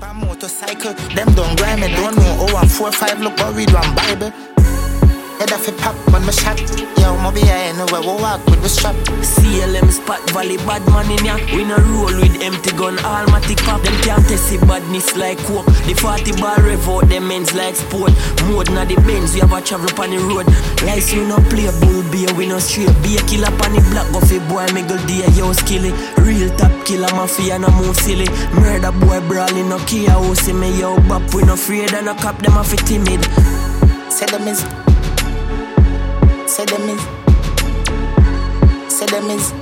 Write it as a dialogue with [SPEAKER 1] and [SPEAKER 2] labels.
[SPEAKER 1] a motorcycle, them don't grind me. Don't know 0145, look what read one Bible. Head off a pop when me shot. Yo, maybe I know where we walk with the strap.
[SPEAKER 2] CLM spot valley bad man in ya. We no roll with empty gun, almatic pop. Them can't test the badness like coke. The 40 bar rev out them ends like sport. Mode na the Benz, we have a travel on the road. Lice you no play bull beer, we no straight. Be a killer on the block of a boy, miggle day, yo skilly. Real top killer mafia no move silly. Murder boy brawling no kia who see me, yo bop. We no afraid and no cop them off it timid.
[SPEAKER 1] Say them is. Say them is.